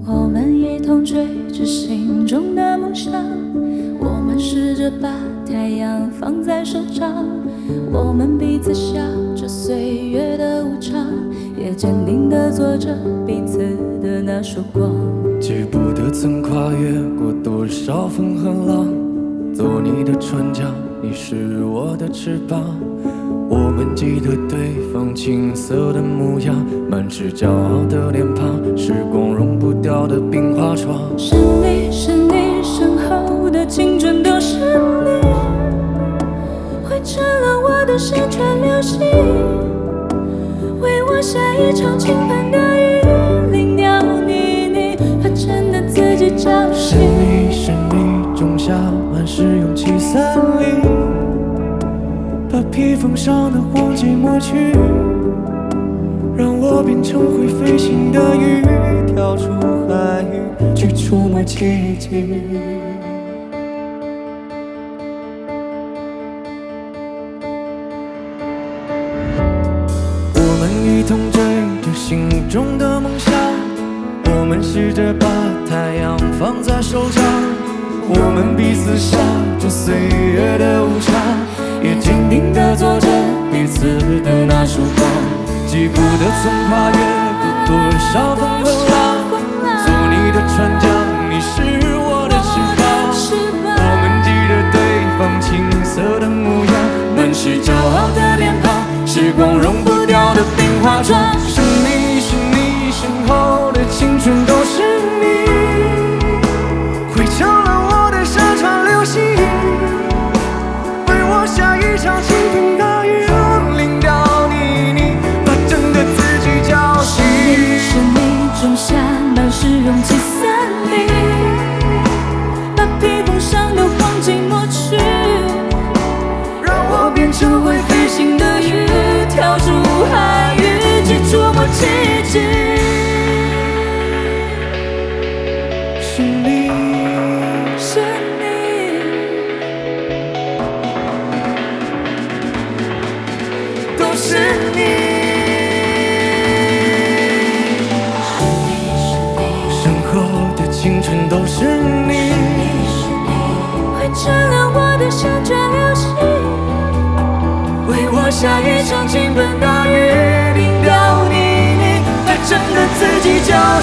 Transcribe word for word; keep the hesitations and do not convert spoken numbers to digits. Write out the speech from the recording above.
我们一同追着心中的梦想，我们试着把太阳放在手掌，我们彼此笑着岁月的无常，也坚定地做着彼此的那束光。 记不得曾跨越过多少风和浪，做你的船桨，你是我的翅膀。我们记得对方青涩的模样，满是骄傲的脸庞，时光融不掉的冰花窗。 是你是你身后的青春都是你，汇成了我的山川流星，为我下一场倾盆的雨，淋掉你你怕真的自己找是你是你种下满是勇气森林，把披风上的荒寂抹去，让我变成会飞行的鱼，跳出海域去触摸奇迹。我们一同追着心中的梦想，我们试着把太阳放在手掌，我们彼此笑着岁月的无常，也坚定地做着彼此的那束光。记不得曾跨越过多少风和浪，做你的船桨，你是我的翅膀。我们记得对方青涩的模样，满是骄傲的脸庞，时光融不掉的冰花窗。是你是你身后的青春都是你，汇成了我的山川流星，为我下一场倾盆大雨，淋掉你你把整个自己浇熄。 是你种下满是勇气森林，把披风上的黄金抹去， 让我变成会飞行的鱼，跳出海域去触摸奇迹。 是你是你都是你，身后的青春都是你， 汇成了我的山川流星， 为我下一场倾盆大雨，淋掉你你把整个自己浇